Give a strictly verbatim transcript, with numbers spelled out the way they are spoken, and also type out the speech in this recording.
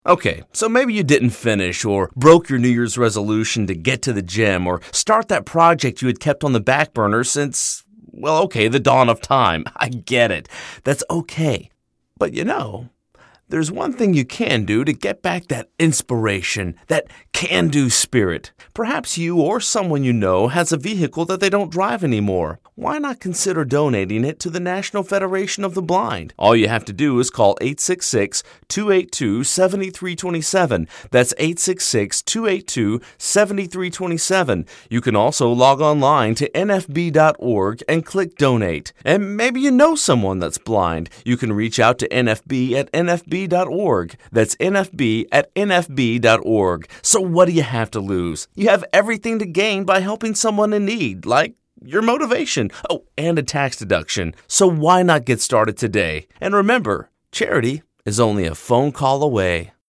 Okay, so maybe you didn't finish or broke your New Year's resolution to get to the gym or start that project you had kept on the back burner since, well, okay, the dawn of time. I get it. That's okay. But you know, there's one thing you can do to get back that inspiration, that can-do spirit. Perhaps you or someone you know has a vehicle that they don't drive anymore. Why not consider donating it to the National Federation of the Blind? All you have to do is call eight six six, two eight two, seven three two seven. That's eight six six, two eight two, seven three two seven. You can also log online to N F B dot org and click Donate. And maybe you know someone that's blind. You can reach out to N F B at N F B dot org. That's N F B at N F B dot org. So what do you have to lose? You have everything to gain by helping someone in need, like your motivation. Oh, and a tax deduction. So why not get started today? And remember, charity is only a phone call away.